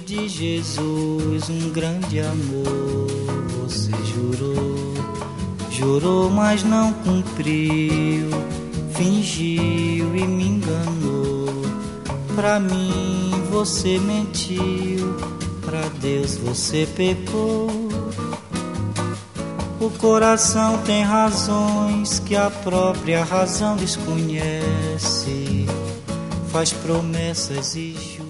de Jesus um grande amor. Você jurou, mas não cumpriu, fingiu e me enganou. Pra mim você mentiu, pra Deus você pecou. O coração tem razões que a própria razão desconhece, faz promessas e jura.